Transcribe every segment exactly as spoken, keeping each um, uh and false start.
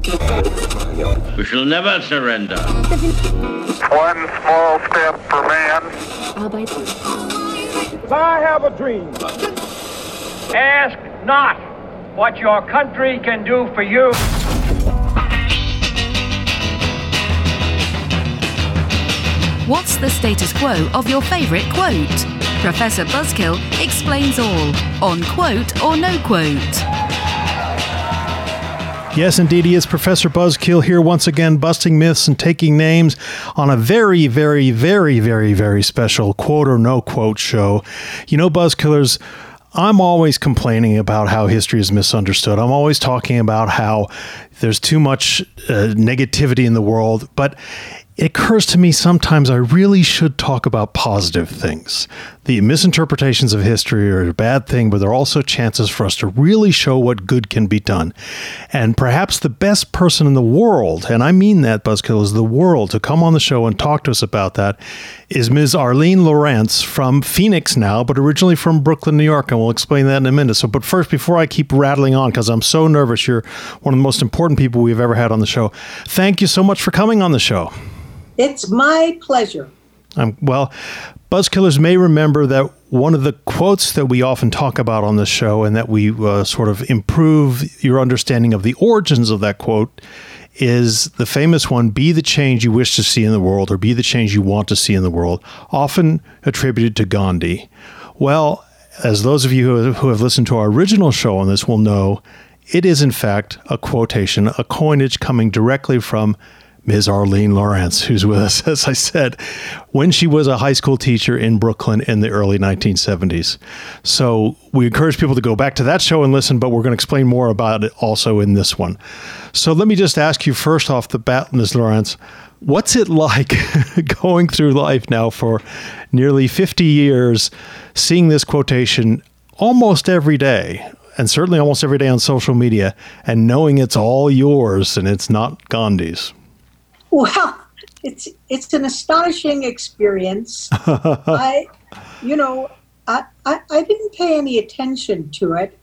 We shall never surrender. One small step for man. I have a dream. Ask not what your country can do for you. What's the status quo of your favorite quote? Professor Buzzkill explains all on Quote or No Quote. Yes, indeed, he is Professor Buzzkill here once again, busting myths and taking names on a very, very, very, very, very special Quote or No Quote show. You know, Buzzkillers, I'm always complaining about how history is misunderstood. I'm always talking about how there's too much uh, negativity in the world, but it occurs to me sometimes I really should talk about positive things. The misinterpretations of history are a bad thing, but they're also chances for us to really show what good can be done. And perhaps the best person in the world, and I mean that, Buzzkill, is the world, to come on the show and talk to us about that, is Miz Arlene Lorentz from Phoenix now, but originally from Brooklyn, New York, and we'll explain that in a minute. So, but first, before I keep rattling on, because I'm so nervous, you're one of the most important people we've ever had on the show. Thank you so much for coming on the show. It's my pleasure. Um, well, Buzzkillers may remember that one of the quotes that we often talk about on the show and that we uh, sort of improve your understanding of the origins of that quote is the famous one, be the change you wish to see in the world, or be the change you want to see in the world, often attributed to Gandhi. Well, as those of you who have, who have listened to our original show on this will know, it is in fact a quotation, a coinage coming directly from Miz Arlene Lorentz, who's with us, as I said, when she was a high school teacher in Brooklyn in the early nineteen seventies. So we encourage people to go back to that show and listen, but we're going to explain more about it also in this one. So let me just ask you first off the bat, Miz Lorentz, what's it like going through life now for nearly fifty years, seeing this quotation almost every day, and certainly almost every day on social media, and knowing it's all yours and it's not Gandhi's? Well, it's it's an astonishing experience. I, you know, I, I, I didn't pay any attention to it.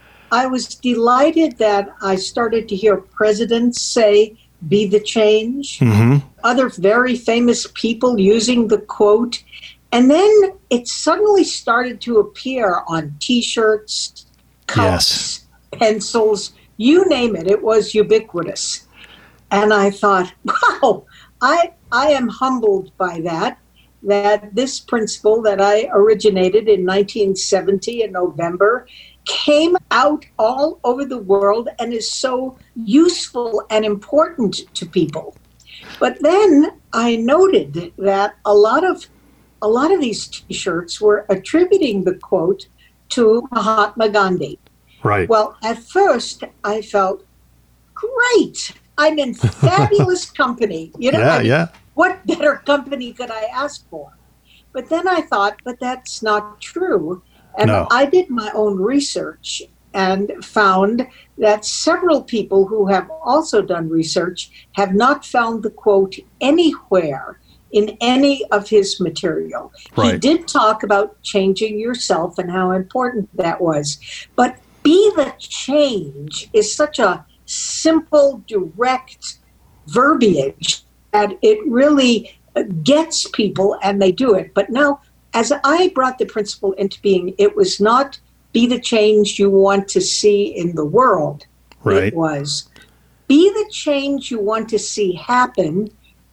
I was delighted that I started to hear presidents say, be the change, mm-hmm. other very famous people using the quote. And then it suddenly started to appear on T-shirts, cups, yes. pencils, you name it. It was ubiquitous. And I thought, wow, I I am humbled by that, that this principle that I originated in nineteen seventy in November came out all over the world and is so useful and important to people. But then I noted that a lot of a lot of these T-shirts were attributing the quote to Mahatma Gandhi. Right. Well, at first I felt great. I'm in fabulous company. You know, yeah, I mean, yeah. What better company could I ask for? But then I thought, but that's not true. And no. I did my own research and found that several people who have also done research have not found the quote anywhere in any of his material. Right. He did talk about changing yourself and how important that was. But be the change is such a simple, direct verbiage that it really gets people and they do it. But now, as I brought the principle into being, it was not be the change you want to see in the world. Right. It was be the change you want to see happen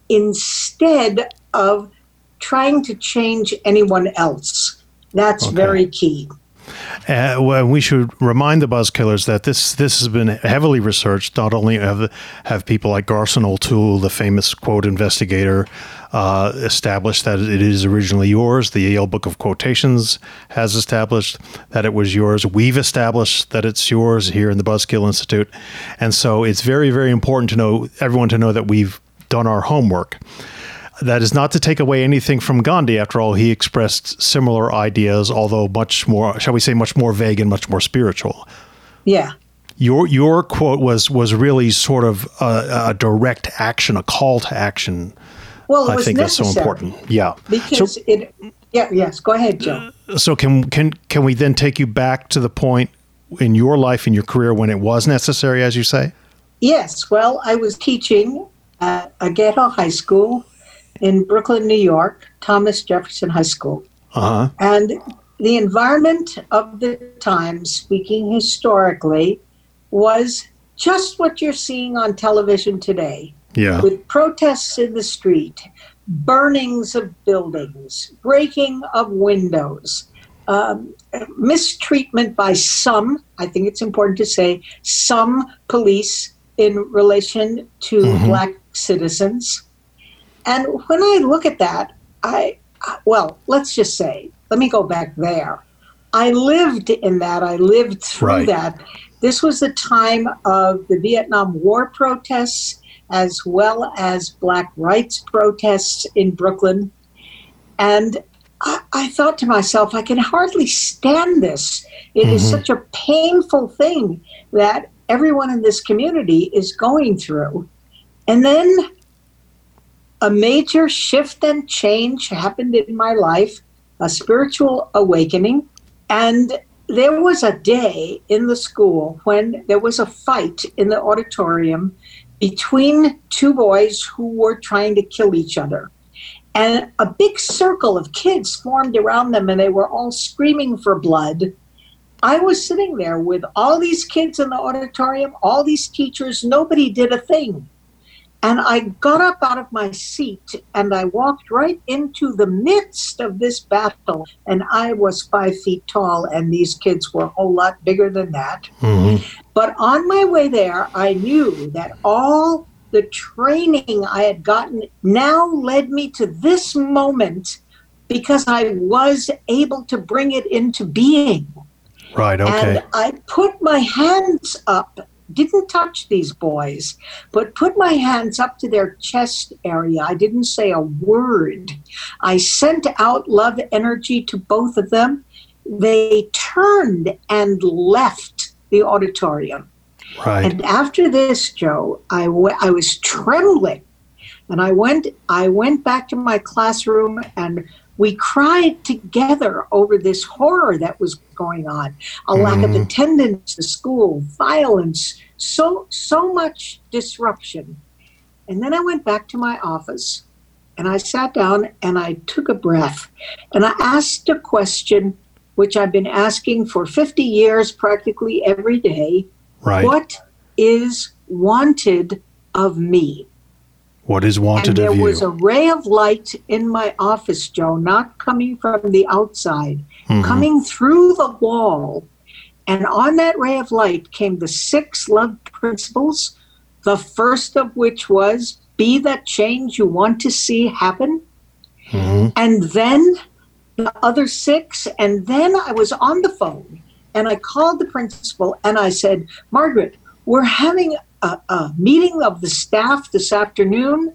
instead of trying to change anyone else. That's okay. Very key. Uh, well, we should remind the Buzzkillers that this this has been heavily researched. Not only have have people like Garson O'Toole, the famous quote investigator, uh, established that it is originally yours. The Yale Book of Quotations has established that it was yours. We've established that it's yours here in the Buzzkill Institute. And so it's very, very important to know, everyone to know that we've done our homework. That is not to take away anything from Gandhi. After all, he expressed similar ideas, although much more, shall we say, much more vague and much more spiritual. Yeah. Your your quote was was really sort of a, a direct action, a call to action. Well, it I was think necessary. That's so important. Yeah. Because so, it, yeah, yes, go ahead, Joe. So can can can we then take you back to the point in your life, in your career, when it was necessary, as you say? Yes, well, I was teaching at a ghetto high school in Brooklyn, New York, Thomas Jefferson High School. Uh-huh. And the environment of the time, speaking historically, was just what you're seeing on television today. Yeah. With protests in the street, burnings of buildings, breaking of windows, um, mistreatment by some, I think it's important to say, some police in relation to mm-hmm. Black citizens. And when I look at that, I, well, let's just say, let me go back there. I lived in that. I lived through right. that. This was the time of the Vietnam War protests, as well as Black rights protests in Brooklyn. And I, I thought to myself, I can hardly stand this. It mm-hmm. is such a painful thing that everyone in this community is going through. And then a major shift and change happened in my life, a spiritual awakening. And there was a day in the school when there was a fight in the auditorium between two boys who were trying to kill each other. And a big circle of kids formed around them, and they were all screaming for blood. I was sitting there with all these kids in the auditorium, all these teachers, nobody did a thing. And I got up out of my seat and I walked right into the midst of this battle. And I was five feet tall and these kids were a whole lot bigger than that. Mm-hmm. But on my way there, I knew that all the training I had gotten now led me to this moment because I was able to bring it into being. Right, okay. And I put my hands up, didn't touch these boys, but put my hands up to their chest area. I didn't say a word. I sent out love energy to both of them. They turned and left the auditorium. Right. And after this, Joe, I, w- I was trembling. And I went, I went back to my classroom and we cried together over this horror that was going on, a mm. lack of attendance to school, violence, so so much disruption. And then I went back to my office and I sat down and I took a breath and I asked a question which I've been asking for fifty years practically every day. Right. What is wanted of me? What is wanted of you? And there was a ray of light in my office, Joe, not coming from the outside, mm-hmm. coming through the wall. And on that ray of light came the six love principles, the first of which was, be that change you want to see happen. Mm-hmm. And then the other six, and then I was on the phone, and I called the principal, and I said, Margaret, we're having A, a meeting of the staff this afternoon.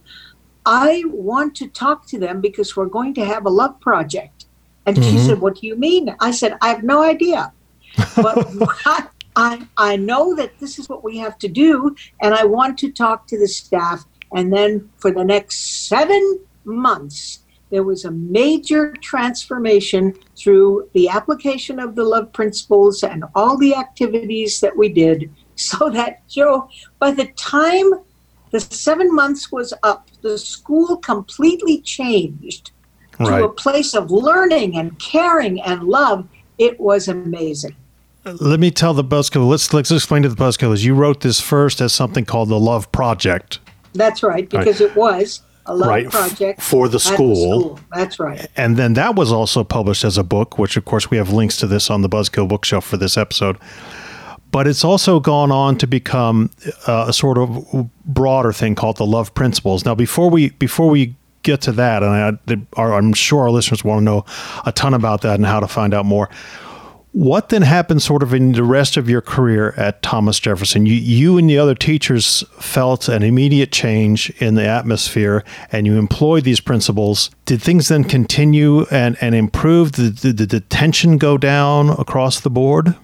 I want to talk to them because we're going to have a love project. And mm-hmm. she said, what do you mean? I said, I have no idea. But I, I, I know that this is what we have to do, and I want to talk to the staff. And then for the next seven months, there was a major transformation through the application of the love principles and all the activities that we did. So that, Joe, by the time the seven months was up, the school completely changed to right. a place of learning and caring and love. It was amazing. Let me tell the Buzzkill, let's let's explain to the Buzzkillers, you wrote this first as something called the Love Project. That's right, because right. it was a love right. project for the school. the school. That's right. And then that was also published as a book, which of course we have links to this on the Buzzkill bookshelf for this episode. But it's also gone on to become uh, a sort of broader thing called the Love Principles. Now, before we before we get to that, and I, our, I'm sure our listeners want to know a ton about that and how to find out more, what then happened sort of in the rest of your career at Thomas Jefferson? You, you and the other teachers felt an immediate change in the atmosphere, and you employed these principles. Did things then continue and, and improve? Did, did, did the tension go down across the board?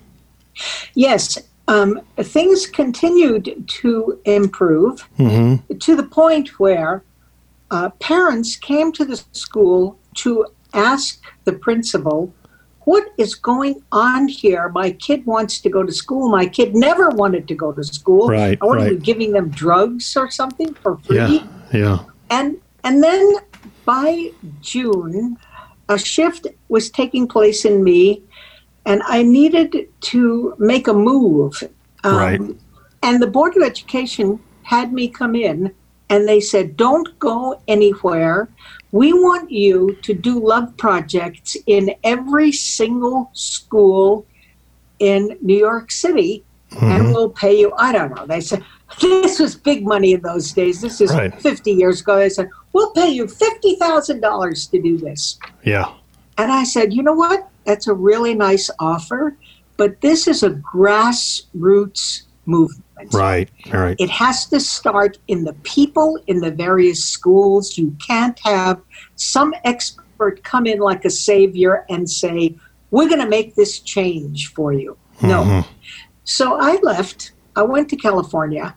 Yes, um, things continued to improve mm-hmm. to the point where uh, parents came to the school to ask the principal what is going on here? My kid wants to go to school. My kid never wanted to go to school. Right, I want right. to be giving them drugs or something for free. Yeah, yeah. And and then by June, a shift was taking place in me, and I needed to make a move. Um, Right. And the Board of Education had me come in, and they said, don't go anywhere. We want you to do love projects in every single school in New York City, mm-hmm. and we'll pay you, I don't know. They said, this was big money in those days. This is right. fifty years ago. They said, we'll pay you fifty thousand dollars to do this. Yeah. And I said, you know what? That's a really nice offer, but this is a grassroots movement. Right, all right. It has to start in the people in the various schools. You can't have some expert come in like a savior and say, we're going to make this change for you. No. Mm-hmm. So I left. I went to California.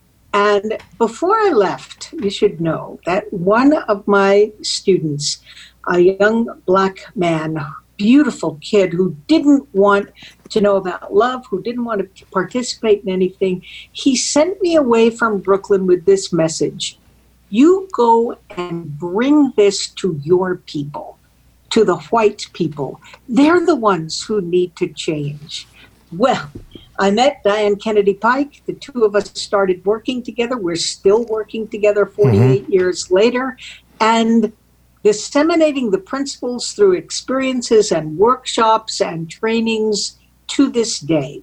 And before I left, you should know that one of my students, a young black man, beautiful kid who didn't want to know about love, who didn't want to participate in anything, he sent me away from Brooklyn with this message. You go and bring this to your people, to the white people. They're the ones who need to change. Well, I met Diane Kennedy Pike. The two of us started working together. We're still working together forty-eight mm-hmm. years later. And disseminating the principles through experiences and workshops and trainings to this day.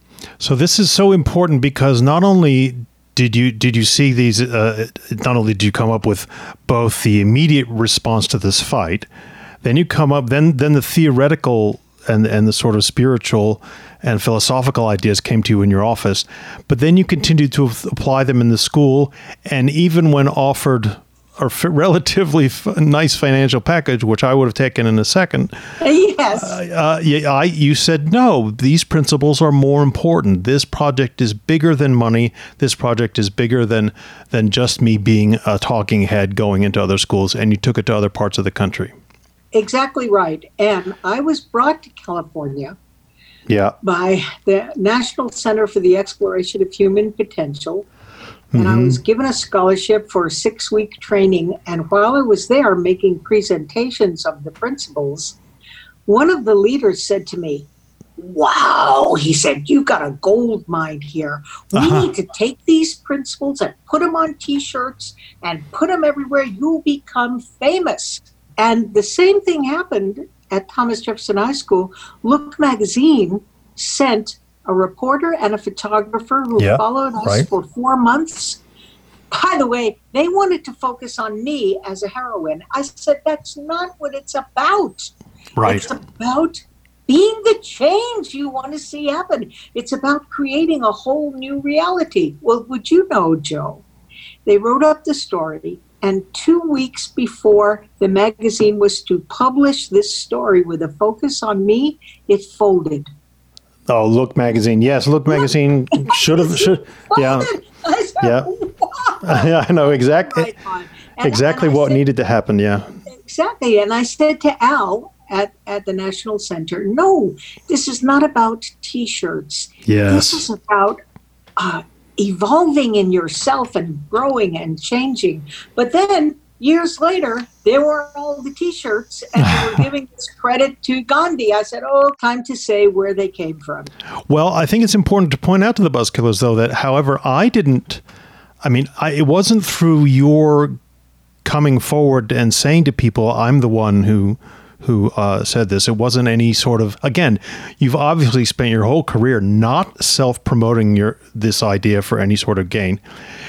So this is so important because not only did you did you see these, uh, not only did you come up with both the immediate response to this fight, then you come up, then then the theoretical and and the sort of spiritual and philosophical ideas came to you in your office, but then you continued to apply them in the school, and even when offered a relatively f- nice financial package, which I would have taken in a second. Yes. Uh, uh, I, you said, no, these principles are more important. This project is bigger than money. This project is bigger than than just me being a talking head going into other schools, and you took it to other parts of the country. Exactly right. And I was brought to California yeah. by the National Center for the Exploration of Human Potential. And mm-hmm. I was given a scholarship for a six-week training. And while I was there making presentations of the principles, one of the leaders said to me, wow, he said, you got a gold mine here. We uh-huh. need to take these principles and put them on T-shirts and put them everywhere. You'll become famous. And the same thing happened at Thomas Jefferson High School. Look magazine sent a reporter and a photographer who yep, followed us right. for four months. By the way, they wanted to focus on me as a heroine. I said, that's not what it's about. Right. It's about being the change you want to see happen. It's about creating a whole new reality. Well, would you know, Joe, they wrote up the story, and two weeks before the magazine was to publish this story with a focus on me, it folded. Oh, Look magazine. Yes, Look magazine should have. Should, yeah. I said, yeah. Wow. I know exactly. And, exactly and what said, needed to happen. Yeah. Exactly. And I said to Al at, at the National Center, no, this is not about T-shirts. Yes. This is about uh, evolving in yourself and growing and changing. But then years later, there were all the T-shirts, and they were giving this credit to Gandhi. I said, oh, time to say where they came from. Well, I think it's important to point out to the Buzzkillers, though, that however, I didn't, I mean, I, it wasn't through your coming forward and saying to people, I'm the one who who uh, said this. It wasn't any sort of, again, you've obviously spent your whole career not self-promoting your this idea for any sort of gain.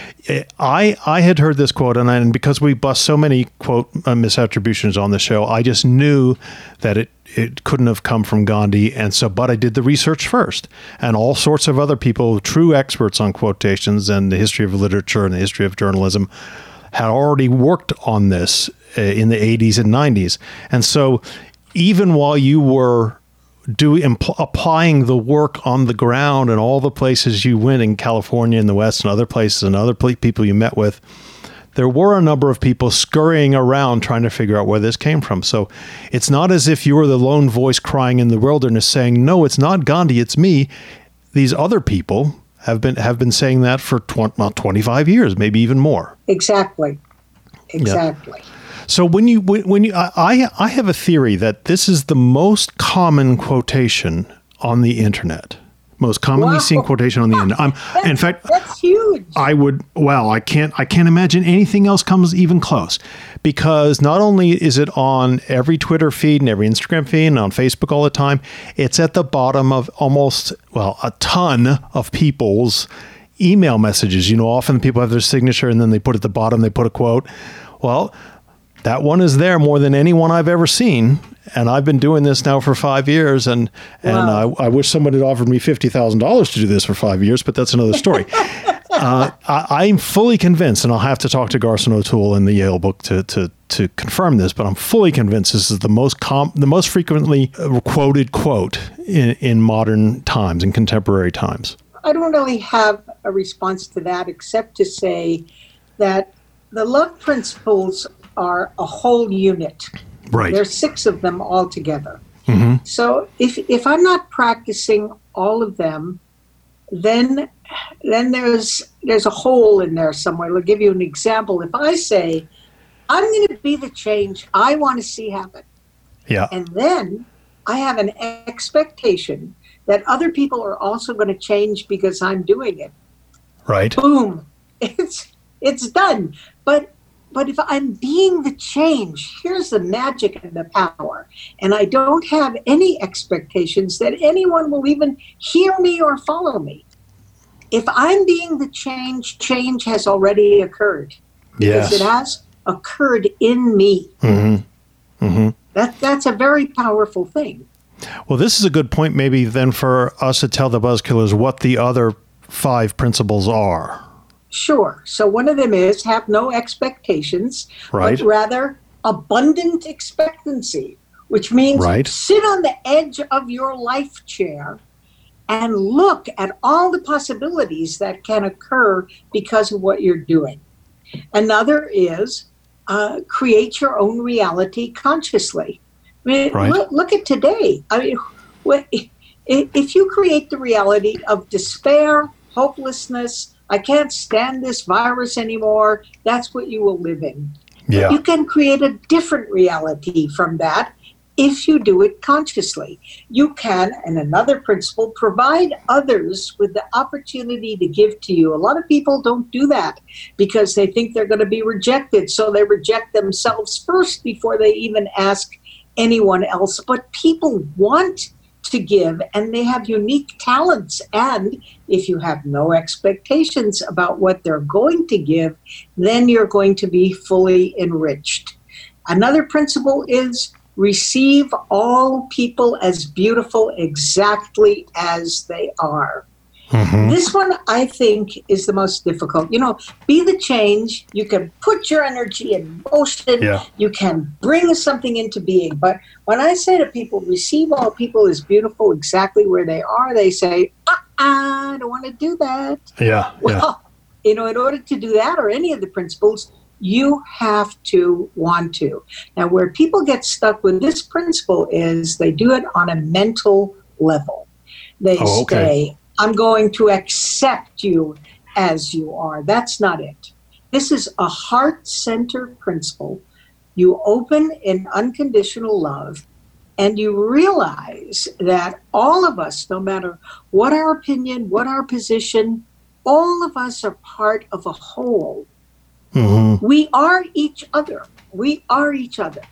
I I had heard this quote, and, I, and because we bust so many, quote, uh, misattributions on the show, I just knew that it, it couldn't have come from Gandhi. And so, but I did the research first. And all sorts of other people, true experts on quotations and the history of literature and the history of journalism, had already worked on this uh, in the eighties and nineties. And so even while you were doing impl- applying the work on the ground and all the places you went in California and the West and other places and other pl- people you met with, there were a number of people scurrying around trying to figure out where this came from. So it's not as if you were the lone voice crying in the wilderness saying, no, it's not Gandhi, it's me. These other people have been have been saying that for twenty, well, twenty-five years, maybe even more. Exactly. Exactly. Yeah. So when you when, when you I I have a theory that this is the most common quotation on the internet. Most commonly Wow. seen quotation on the internet. I'm, That's, in fact, that's huge. I would, well, I can't, I can't imagine anything else comes even close, because not only is it on every Twitter feed and every Instagram feed and on Facebook all the time, it's at the bottom of almost, well, a ton of people's email messages. You know, often people have their signature and then they put at the bottom, they put a quote. Well, that one is there more than anyone I've ever seen. And I've been doing this now for five years, and and Wow. I, I wish someone had offered me fifty thousand dollars to do this for five years, but that's another story. uh, I, I'm fully convinced, and I'll have to talk to Garson O'Toole in the Yale book to to to confirm this, but I'm fully convinced this is the most com- the most frequently quoted quote in, in modern times, in contemporary times. I don't really have a response to that except to say that the love principles are a whole unit. Right. There's six of them all together. Mm-hmm. So if if I'm not practicing all of them, then then there's there's a hole in there somewhere. I'll give you an example. If I say, I'm going to be the change I want to see happen, Yeah. and then I have an expectation that other people are also going to change because I'm doing it, Right. boom, it's it's done. But But if I'm being the change, here's the magic and the power. And I don't have any expectations that anyone will even hear me or follow me. If I'm being the change, change has already occurred. Yes. Because it has occurred in me. Mm-hmm. Mm-hmm. That, that's a very powerful thing. Well, this is a good point maybe then for us to tell the Buzzkillers what the other five principles are. Sure. So one of them is have no expectations, Right. but rather abundant expectancy, which means Right. sit on the edge of your life chair and look at all the possibilities that can occur because of what you're doing. Another is uh, create your own reality consciously. I mean, Right. look, look at today. I mean, what, if you create the reality of despair, hopelessness, I can't stand this virus anymore, that's what you will live in. Yeah. You can create a different reality from that if you do it consciously. You can, and another principle, provide others with the opportunity to give to you. A lot of people don't do that because they think they're going to be rejected, so they reject themselves first before they even ask anyone else. But people want to give, and they have unique talents, and if you have no expectations about what they're going to give, then you're going to be fully enriched. Another principle is receive all people as beautiful exactly as they are. Mm-hmm. This one, I think, is the most difficult. You know, be the change. You can put your energy in motion. Yeah. You can bring something into being. But when I say to people, receive all people as beautiful exactly where they are, they say, uh-uh, I don't want to do that. Yeah. Yeah. Well, you know, in order to do that or any of the principles, you have to want to. Now, where people get stuck with this principle is they do it on a mental level. They Oh, okay. say, I'm going to accept you as you are. That's not it. This is a heart-centered principle. You open in unconditional love, and you realize that all of us, no matter what our opinion, what our position, all of us are part of a whole. Mm-hmm. We are each other. We are each other.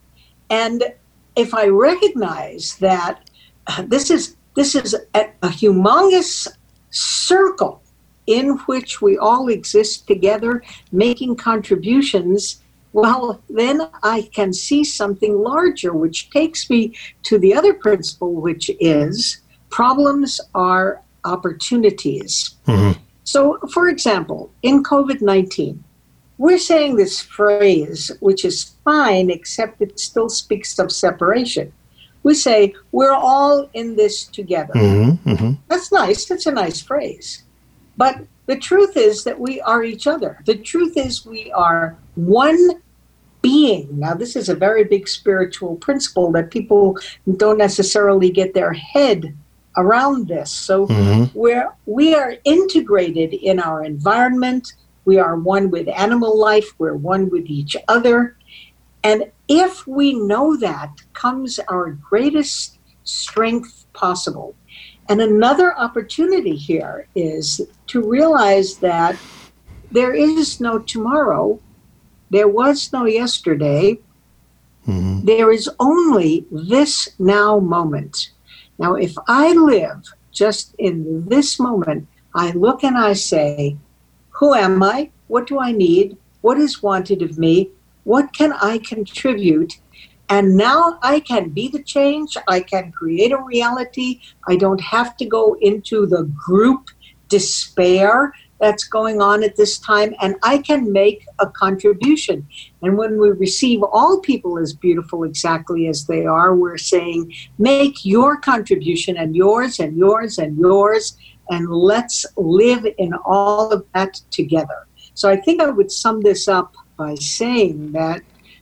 And if I recognize that uh, this is This is a, a humongous circle in which we all exist together, making contributions, well, then I can see something larger, which takes me to the other principle, which is problems are opportunities. Mm-hmm. So, for example, in COVID nineteen, we're saying this phrase, which is fine, except it still speaks of separation. We say, we're all in this together. Mm-hmm. Mm-hmm. That's nice. That's a nice phrase. But the truth is that we are each other. The truth is we are one being. Now, this is a very big spiritual principle that people don't necessarily get their head around this. So mm-hmm. we're, we are integrated in our environment. We are one with animal life. We're one with each other. And if we know that, comes our greatest strength possible. And another opportunity here is to realize that there is no tomorrow. There was no yesterday. Mm-hmm. There is only this now moment. Now, if I live just in this moment, I look and I say, who am I? What do I need? What is wanted of me? What can I contribute? And now I can be the change. I can create a reality. I don't have to go into the group despair that's going on at this time, and I can make a contribution. And when we receive all people as beautiful exactly as they are, we're saying, make your contribution and yours and yours and yours, and let's live in all of that together. So I think I would sum this up by saying that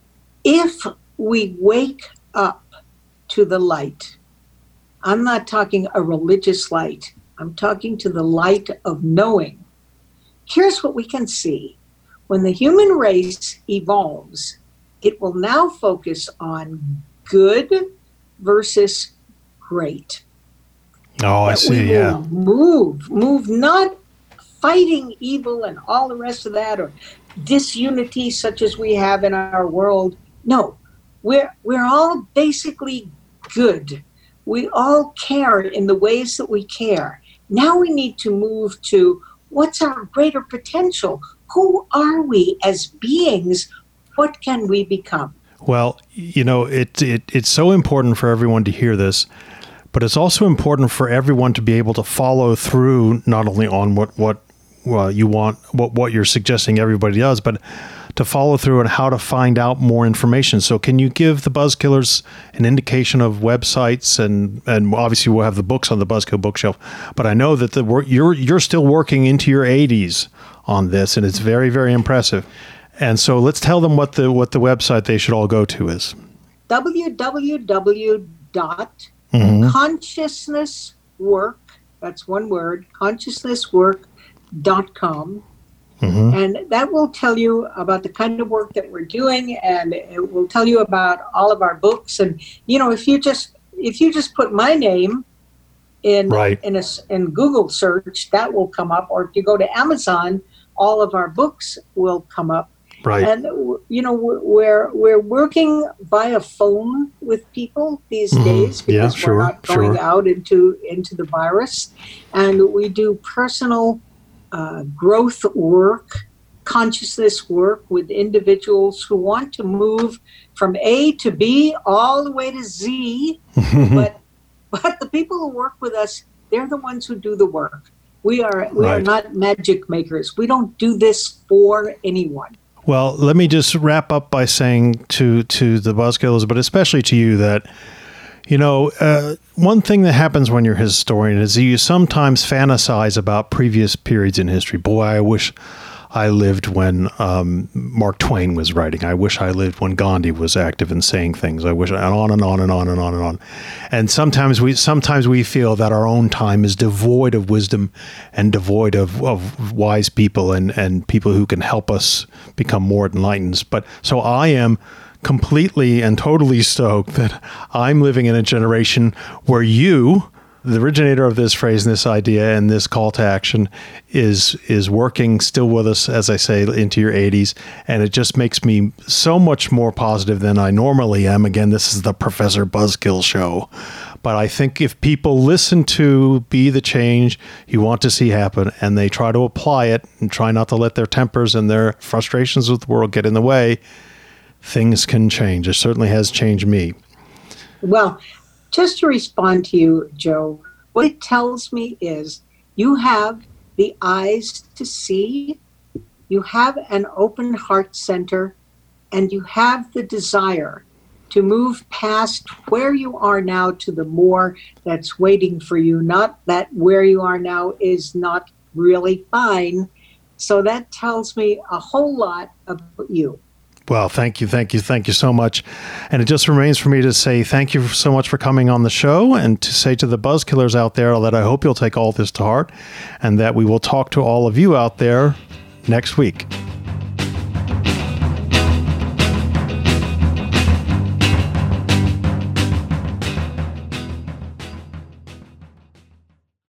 if we wake up to the light, I'm not talking a religious light, I'm talking to the light of knowing. Here's what we can see. When the human race evolves, it will now focus on good versus great. Oh, I that see, we will yeah. Move, move, not fighting evil and all the rest of that, or disunity such as we have in our world. No, we're we're all basically good. We all care in the ways that we care. Now we need to move to what's our greater potential? Who are we as beings? What can we become? Well, you know, it, it it's so important for everyone to hear this, but it's also important for everyone to be able to follow through not only on what, what well, you want, what, what you're suggesting everybody does, but to follow through on how to find out more information. So can you give the Buzzkillers an indication of websites, and, and obviously we'll have the books on the Buzzkill bookshelf, but I know that the work you're you're still working into your eighties on this, and it's very, very impressive. And so let's tell them what the what the website they should all go to is. w w w dot consciousness work, that's one word, consciousness work dot com. Mm-hmm. And that will tell you about the kind of work that we're doing, and it will tell you about all of our books. And you know, if you just if you just put my name in right. in a in Google search, that will come up. Or if you go to Amazon, all of our books will come up. Right. And you know, we're we're working via phone with people these mm-hmm. days because yeah, we're sure, not going sure. out into into the virus, and we do personal Uh, growth work, consciousness work with individuals who want to move from A to B all the way to Z. but but the people who work with us, they're the ones who do the work. We are we right. are not magic makers. We don't do this for anyone. Well, let me just wrap up by saying to to the Buzzkillers, but especially to you, that you know, uh, one thing that happens when you're a historian is you sometimes fantasize about previous periods in history. Boy, I wish I lived when um, Mark Twain was writing. I wish I lived when Gandhi was active and saying things. I wish, and on and on and on and on and on. And sometimes we sometimes we feel that our own time is devoid of wisdom and devoid of, of wise people and, and people who can help us become more enlightened. But so I am completely and totally stoked that I'm living in a generation where you, the originator of this phrase and this idea and this call to action, is is working still with us, as I say, into your eighties. And it just makes me so much more positive than I normally am. Again, this is the Professor Buzzkill show. But I think if people listen to Be the Change you want to see happen, and they try to apply it and try not to let their tempers and their frustrations with the world get in the way, things can change. It certainly has changed me. Well, just to respond to you, Joe, what it tells me is you have the eyes to see, you have an open heart center, and you have the desire to move past where you are now to the more that's waiting for you. Not that where you are now is not really fine. So that tells me a whole lot about you. Well, thank you, thank you, thank you so much. And it just remains for me to say thank you so much for coming on the show, and to say to the Buzzkillers out there that I hope you'll take all this to heart, and that we will talk to all of you out there next week.